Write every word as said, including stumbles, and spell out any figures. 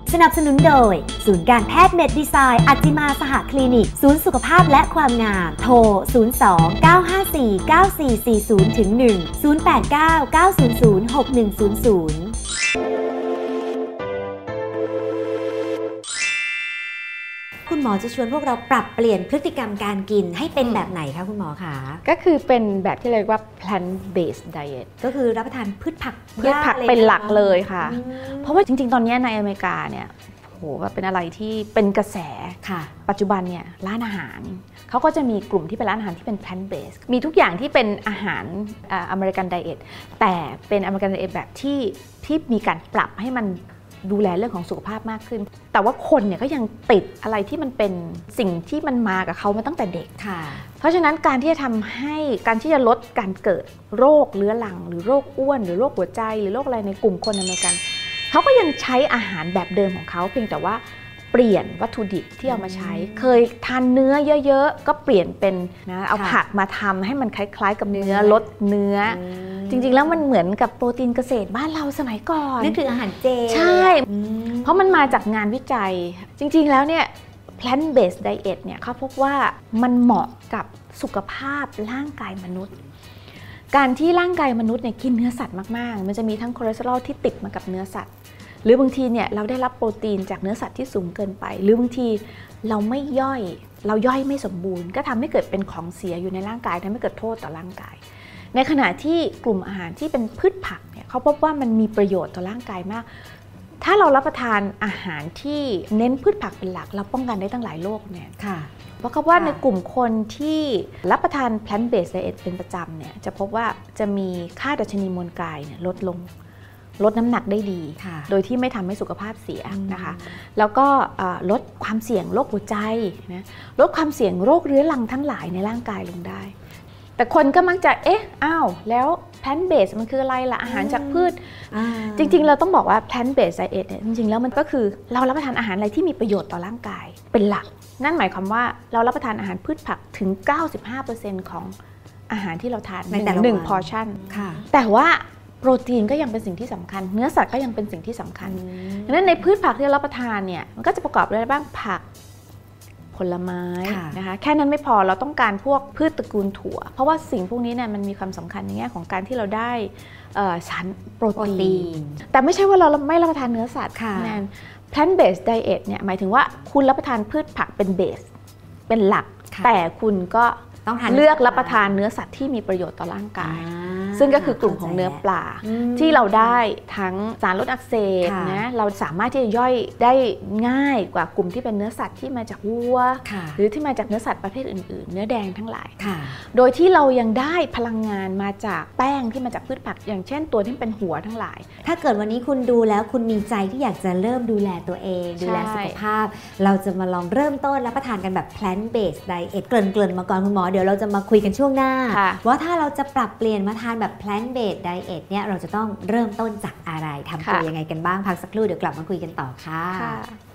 สนับสนุนโดยศูนย์การแพทย์เมดดีไซน์อัจจิมาสหคลินิกศูนย์สุขภาพและความงามโทรศูนย์ สอง เก้า ห้า สี่ เก้า สี่ สี่ ศูนย์ หนึ่ง ศูนย์ แปด เก้า เก้า ศูนย์ ศูนย์ หก หนึ่ง ศูนย์ ศูนย์คุณหมอจะชวนพวกเราปรับเปลี่ยนพฤติกรรมการกินให้เป็นแบบไหนคะคุณหมอคะก็คือเป็นแบบที่เรียกว่า plant based diet ก็คือรับประทานพืชผักพืชผักเป็นหลักเลยค่ะเพราะว่าจริงๆตอนนี้ในอเมริกาเนี่ยโหเป็นอะไรที่เป็นกระแสปัจจุบันเนี่ยร้านอาหารเขาก็จะมีกลุ่มที่เป็นร้านอาหารที่เป็น plant based มีทุกอย่างที่เป็นอาหารอเมริกันไดเอทแต่เป็นอเมริกันไดเอทแบบที่ที่มีการปรับให้มันดูแลเรื่องของสุขภาพมากขึ้นแต่ว่าคนเนี่ยก็ยังติดอะไรที่มันเป็นสิ่งที่มันมากับเขามาตั้งแต่เด็กเพราะฉะนั้นการที่จะทำให้การที่จะลดการเกิดโรคเรื้อรังหรือโรคอ้วนหรือโรคหัวใจหรือโรคอะไรในกลุ่มคนอเมริกันเขาก็ยังใช้อาหารแบบเดิมของเขาเพียงแต่ว่าเปลี่ยนวัตถุดิบที่เอามาใช้เคยทานเนื้อเยอะๆก็เปลี่ยนเป็นนะเอาผักมาทำให้มันคล้ายๆกับเนื้อลดเนื้อจริงๆแล้วมันเหมือนกับโปรตีนเกษตรบ้านเราสมัยก่อนนั่นคืออาหารเจใช่เพราะมันมาจากงานวิจัยจริงๆแล้วเนี่ย plant based diet เนี่ยเขาพบว่ามันเหมาะกับสุขภาพร่างกายมนุษย์การที่ร่างกายมนุษย์เนี่ยกินเนื้อสัตว์มากๆมันจะมีทั้งคอเลสเตอรอลที่ติดมากับเนื้อสัตว์หรือบางทีเนี่ยเราได้รับโปรตีนจากเนื้อสัตว์ที่สูงเกินไปหรือบางทีเราไม่ย่อยเราย่อยไม่สมบูรณ์ก็ทำให้เกิดเป็นของเสียอยู่ในร่างกายทำให้เกิดโทษต่อร่างกายในขณะที่กลุ่มอาหารที่เป็นพืชผักเนี่ยเขาพบว่ามันมีประโยชน์ต่อร่างกายมากถ้าเรารับประทานอาหารที่เน้นพืชผักเป็นหลักเราป้องกันได้ตั้งหลายโรคเนี่ยเพราะเขาว่าในกลุ่มคนที่รับประทาน plant based diet เป็นประจำเนี่ยจะพบว่าจะมีค่าดัชนีมวลกายเนี่ยลดลงลดน้ำหนักได้ดีโดยที่ไม่ทำให้สุขภาพเสียนะคะแล้วก็ลดความเสี่ยงโรคหัวใจนะลดความเสี่ยงโรคเรื้อรังทั้งหลายในร่างกายลงได้แต่คนก็มักจะเอ๊ะอ้าวแล้ว plant based มันคืออะไรล่ะอาหารจากพืชจริงๆเราต้องบอกว่า plant based diet เนี่ยจริงๆแล้วมันก็คือเรารับประทานอาหารอะไรที่มีประโยชน์ต่อร่างกายเป็นหลักนั่นหมายความว่าเรารับประทานอาหารพืชผักถึง เก้าสิบห้าเปอร์เซ็นต์ ของอาหารที่เราทานในแต่ละหนึ่ง portion แต่ว่าโปรตีนก็ยังเป็นสิ่งที่สำคัญเนื้อสัตว์ก็ยังเป็นสิ่งที่สำคัญดังนั้นในพืชผักที่เรารับประทานเนี่ยมันก็จะประกอบด้วยอะไรบ้างผักผลไม้นะคะแค่นั้นไม่พอเราต้องการพวกพืชตระกูลถั่วเพราะว่าสิ่งพวกนี้เนี่ยมันมีความสำคัญในแง่ของการที่เราได้สารโปรตีนแต่ไม่ใช่ว่าเราไม่รับประทานเนื้อสัตว์นั่น plant based diet เนี่ยหมายถึงว่าคุณรับประทานพืชผักเป็นเบสเป็นหลักแต่คุณก็เลือกรับประทานเนื้อสัตว์ที่มีประโยชน์ต่อร่างกายซึ่งก็คือกลุ่มของเนื้อปลาที่เราได้ทั้งสารลดอักเสบนะเราสามารถที่จะย่อยได้ง่ายกว่ากลุ่มที่เป็นเนื้อสัตว์ที่มาจากวัวหรือที่มาจากเนื้อสัตว์ประเภทอื่นๆเนื้อแดงทั้งหลายโดยที่เรายังได้พลังงานมาจากแป้งที่มาจากพืชผักอย่างเช่นตัวที่เป็นหัวทั้งหลายถ้าเกิดวันนี้คุณดูแล้วคุณมีใจที่อยากจะเริ่มดูแลตัวเองดูแลสุขภาพเราจะมาลองเริ่มต้นรับประทานกันแบบ plant based diet เกริ่นๆมาก่อนคุณหมอเดี๋ยวเราจะมาคุยกันช่วงหน้าว่าถ้าเราจะปรับเปลี่ยนมาทานแบบ plant based diet เนี่ยเราจะต้องเริ่มต้นจากอะไรทำตัวยังไงกันบ้างพักสักครู่เดี๋ยวกลับมาคุยกันต่อค่ะ